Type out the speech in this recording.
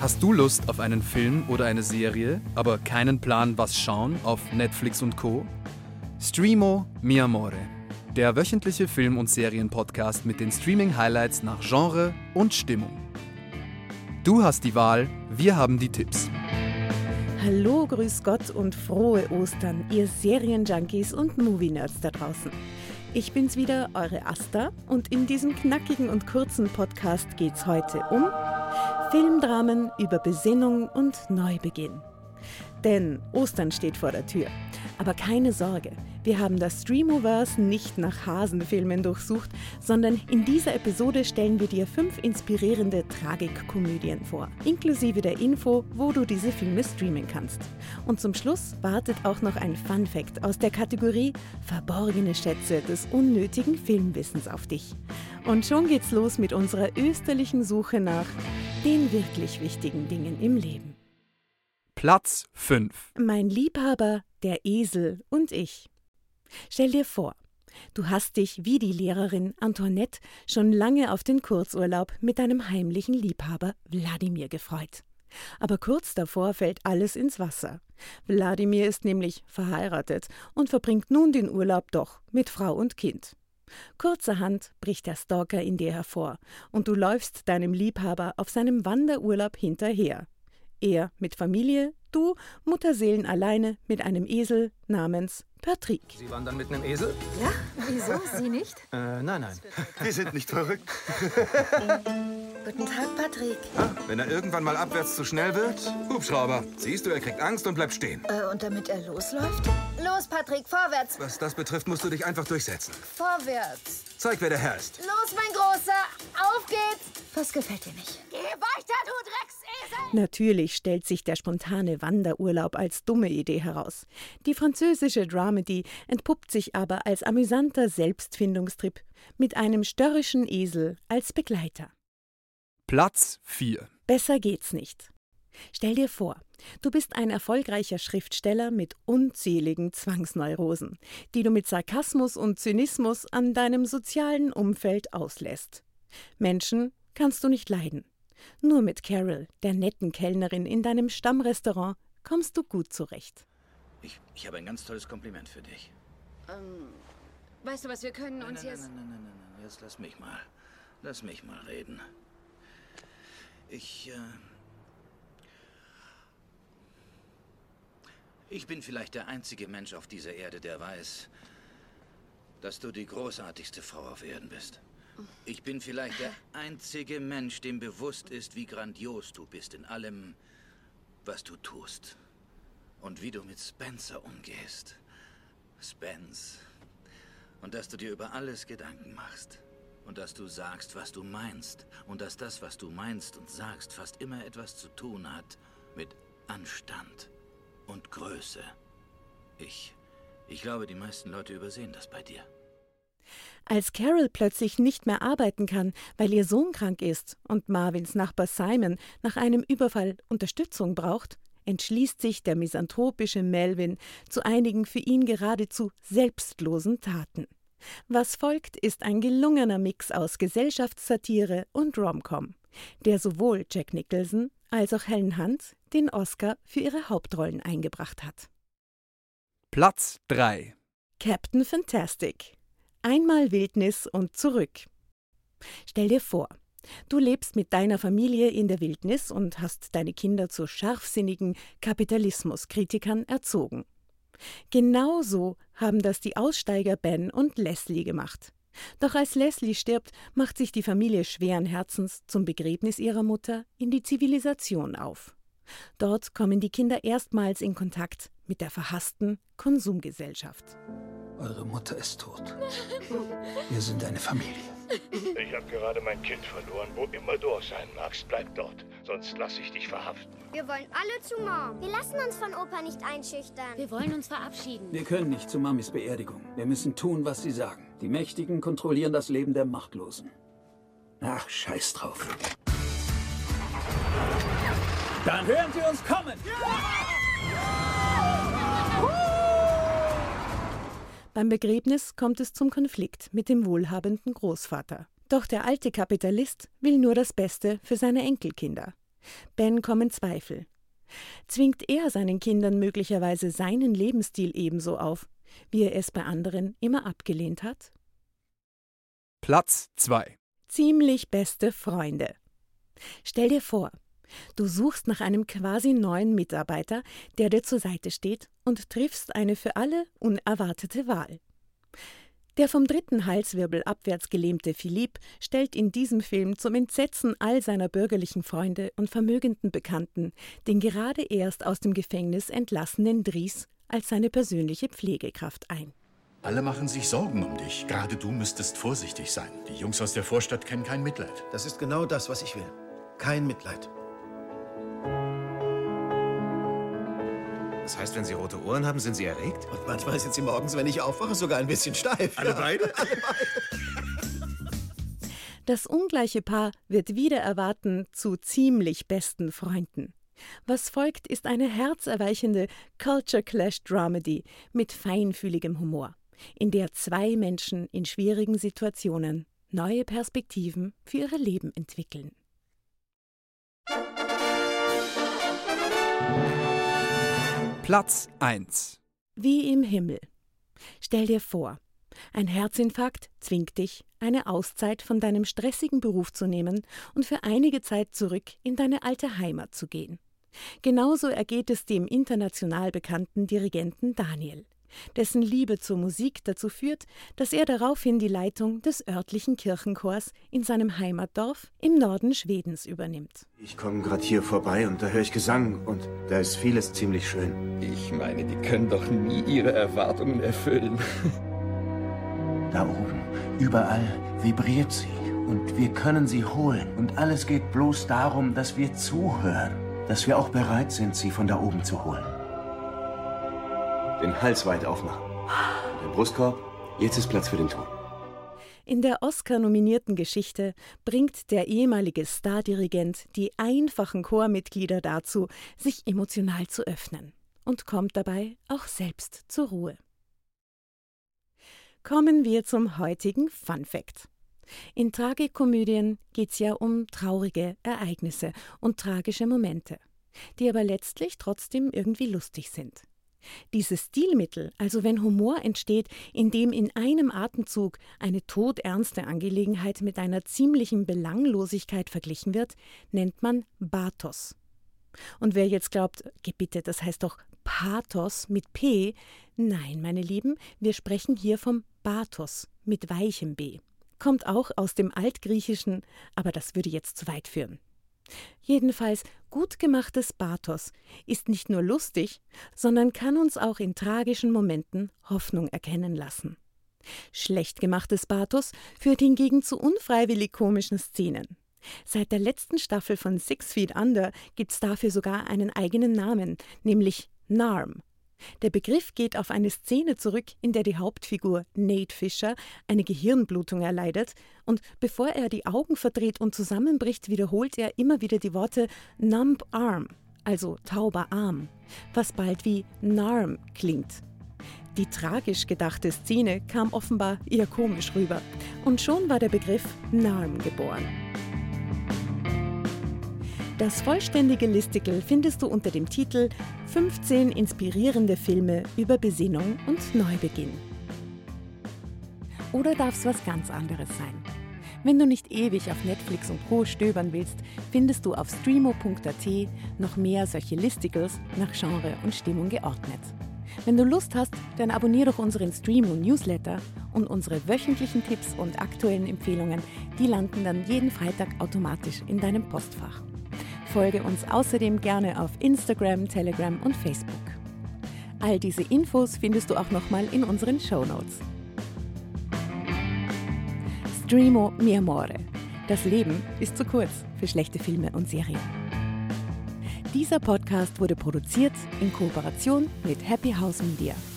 Hast du Lust auf einen Film oder eine Serie, aber keinen Plan, was schauen auf Netflix und Co.? Streamo Mi Amore, der wöchentliche Film- und Serien-Podcast mit den Streaming-Highlights nach Genre und Stimmung. Du hast die Wahl, wir haben die Tipps. Hallo, grüß Gott und frohe Ostern, ihr Serienjunkies und Movie-Nerds da draußen. Ich bin's wieder, eure Asta, und in diesem knackigen und kurzen Podcast geht's heute um Filmdramen über Besinnung und Neubeginn. Denn Ostern steht vor der Tür. Aber keine Sorge, wir haben das Streamoverse nicht nach Hasenfilmen durchsucht, sondern in dieser Episode stellen wir dir 5 inspirierende Tragikkomödien vor, inklusive der Info, wo du diese Filme streamen kannst. Und zum Schluss wartet auch noch ein Fun-Fact aus der Kategorie Verborgene Schätze des unnötigen Filmwissens auf dich. Und schon geht's los mit unserer österlichen Suche nach den wirklich wichtigen Dingen im Leben. Platz 5. Mein Liebhaber, der Esel und ich. Stell dir vor, du hast dich wie die Lehrerin Antoinette schon lange auf den Kurzurlaub mit deinem heimlichen Liebhaber Wladimir gefreut. Aber kurz davor fällt alles ins Wasser. Wladimir ist nämlich verheiratet und verbringt nun den Urlaub doch mit Frau und Kind. Kurzerhand bricht der Stalker in dir hervor und du läufst deinem Liebhaber auf seinem Wanderurlaub hinterher. Er mit Familie, du Mutterseelen alleine mit einem Esel namens Patrick. Sie wandern mit einem Esel? Ja, wieso? Sie nicht? Nein. Wir sind nicht verrückt. Guten Tag, Patrick. Wenn er irgendwann mal abwärts zu schnell wird, Hubschrauber. Siehst du, er kriegt Angst und bleibt stehen. Und damit er losläuft? Los, Patrick, vorwärts. Was das betrifft, musst du dich einfach durchsetzen. Vorwärts. Zeig, wer der Herr ist. Los, mein Großer, auf geht's. Was gefällt dir nicht? Geh weiter, du Drecksesel! Natürlich stellt sich der spontane Wanderurlaub als dumme Idee heraus. Die französische Dramedy entpuppt sich aber als amüsanter Selbstfindungstrip mit einem störrischen Esel als Begleiter. Platz 4. Besser geht's nicht. Stell dir vor, du bist ein erfolgreicher Schriftsteller mit unzähligen Zwangsneurosen, die du mit Sarkasmus und Zynismus an deinem sozialen Umfeld auslässt. Menschen kannst du nicht leiden. Nur mit Carol, der netten Kellnerin in deinem Stammrestaurant, kommst du gut zurecht. Ich habe ein ganz tolles Kompliment für dich. Weißt du was, wir können uns jetzt... Nein. Jetzt lass mich mal reden. Ich bin vielleicht der einzige Mensch auf dieser Erde, der weiß, dass du die großartigste Frau auf Erden bist. Ich bin vielleicht der einzige Mensch, dem bewusst ist, wie grandios du bist in allem, was du tust. Und wie du mit Spencer umgehst. Spence. Und dass du dir über alles Gedanken machst. Und dass du sagst, was du meinst. Und dass das, was du meinst und sagst, fast immer etwas zu tun hat mit Anstand und Größe. Ich glaube, die meisten Leute übersehen das bei dir. Als Carol plötzlich nicht mehr arbeiten kann, weil ihr Sohn krank ist und Marvins Nachbar Simon nach einem Überfall Unterstützung braucht, entschließt sich der misanthropische Melvin zu einigen für ihn geradezu selbstlosen Taten. Was folgt, ist ein gelungener Mix aus Gesellschaftssatire und Rom-Com, der sowohl Jack Nicholson als auch Helen Hunt den Oscar für ihre Hauptrollen eingebracht hat. Platz 3. Captain Fantastic. Einmal Wildnis und zurück. Stell dir vor, du lebst mit deiner Familie in der Wildnis und hast deine Kinder zu scharfsinnigen Kapitalismuskritikern erzogen. Genauso haben das die Aussteiger Ben und Leslie gemacht. Doch als Leslie stirbt, macht sich die Familie schweren Herzens zum Begräbnis ihrer Mutter in die Zivilisation auf. Dort kommen die Kinder erstmals in Kontakt mit der verhassten Konsumgesellschaft. Eure Mutter ist tot. Wir sind eine Familie. Ich habe gerade mein Kind verloren. Wo immer du auch sein magst, bleib dort. Sonst lasse ich dich verhaften. Wir wollen alle zu Mom. Wir lassen uns von Opa nicht einschüchtern. Wir wollen uns verabschieden. Wir können nicht zu Mamis Beerdigung. Wir müssen tun, was sie sagen. Die Mächtigen kontrollieren das Leben der Machtlosen. Ach, scheiß drauf. Dann hören Sie uns kommen! Beim Begräbnis kommt es zum Konflikt mit dem wohlhabenden Großvater. Doch der alte Kapitalist will nur das Beste für seine Enkelkinder. Ben kommen Zweifel. Zwingt er seinen Kindern möglicherweise seinen Lebensstil ebenso auf, wie er es bei anderen immer abgelehnt hat? Platz 2. Ziemlich beste Freunde. Stell dir vor, du suchst nach einem quasi neuen Mitarbeiter, der dir zur Seite steht, und triffst eine für alle unerwartete Wahl. Der vom 3. Halswirbel abwärts gelähmte Philippe stellt in diesem Film zum Entsetzen all seiner bürgerlichen Freunde und vermögenden Bekannten den gerade erst aus dem Gefängnis entlassenen Dries als seine persönliche Pflegekraft ein. Alle machen sich Sorgen um dich. Gerade du müsstest vorsichtig sein. Die Jungs aus der Vorstadt kennen kein Mitleid. Das ist genau das, was ich will. Kein Mitleid. Das heißt, wenn Sie rote Ohren haben, sind Sie erregt? Und manchmal sind sie morgens, wenn ich aufwache, sogar ein bisschen steif. Alle beide? Das ungleiche Paar wird wider Erwarten zu ziemlich besten Freunden. Was folgt, ist eine herzerweichende Culture-Clash-Dramedy mit feinfühligem Humor, in der 2 Menschen in schwierigen Situationen neue Perspektiven für ihre Leben entwickeln. Platz 1. Wie im Himmel. Stell dir vor, ein Herzinfarkt zwingt dich, eine Auszeit von deinem stressigen Beruf zu nehmen und für einige Zeit zurück in deine alte Heimat zu gehen. Genauso ergeht es dem international bekannten Dirigenten Daniel, dessen Liebe zur Musik dazu führt, dass er daraufhin die Leitung des örtlichen Kirchenchors in seinem Heimatdorf im Norden Schwedens übernimmt. Ich komme gerade hier vorbei und da höre ich Gesang und da ist vieles ziemlich schön. Ich meine, die können doch nie ihre Erwartungen erfüllen. Da oben, überall vibriert sie und wir können sie holen. Und alles geht bloß darum, dass wir zuhören, dass wir auch bereit sind, sie von da oben zu holen. Den Hals weit aufmachen. Den Brustkorb. Jetzt ist Platz für den Ton. In der Oscar-nominierten Geschichte bringt der ehemalige Stardirigent die einfachen Chormitglieder dazu, sich emotional zu öffnen und kommt dabei auch selbst zur Ruhe. Kommen wir zum heutigen Fun Fact. In Tragikomödien geht's ja um traurige Ereignisse und tragische Momente, die aber letztlich trotzdem irgendwie lustig sind. Dieses Stilmittel, also wenn Humor entsteht, indem in einem Atemzug eine todernste Angelegenheit mit einer ziemlichen Belanglosigkeit verglichen wird, nennt man Bathos. Und wer jetzt glaubt, bitte, das heißt doch Pathos mit P, nein, meine Lieben, wir sprechen hier vom Bathos mit weichem B. Kommt auch aus dem Altgriechischen, aber das würde jetzt zu weit führen. Jedenfalls, gut gemachtes Bathos ist nicht nur lustig, sondern kann uns auch in tragischen Momenten Hoffnung erkennen lassen. Schlecht gemachtes Bathos führt hingegen zu unfreiwillig komischen Szenen. Seit der letzten Staffel von 6 Feet Under gibt's dafür sogar einen eigenen Namen, nämlich NARM. Der Begriff geht auf eine Szene zurück, in der die Hauptfigur Nate Fisher eine Gehirnblutung erleidet und bevor er die Augen verdreht und zusammenbricht, wiederholt er immer wieder die Worte Numb Arm, also tauber Arm, was bald wie NARM klingt. Die tragisch gedachte Szene kam offenbar eher komisch rüber und schon war der Begriff NARM geboren. Das vollständige Listicle findest du unter dem Titel 15 inspirierende Filme über Besinnung und Neubeginn. Oder darf es was ganz anderes sein? Wenn du nicht ewig auf Netflix und Co. stöbern willst, findest du auf streamo.at noch mehr solche Listicles nach Genre und Stimmung geordnet. Wenn du Lust hast, dann abonniere doch unseren Streamo-Newsletter und unsere wöchentlichen Tipps und aktuellen Empfehlungen, die landen dann jeden Freitag automatisch in deinem Postfach. Folge uns außerdem gerne auf Instagram, Telegram und Facebook. All diese Infos findest du auch nochmal in unseren Shownotes. Streamo mi amore. Das Leben ist zu kurz für schlechte Filme und Serien. Dieser Podcast wurde produziert in Kooperation mit Happy House Media.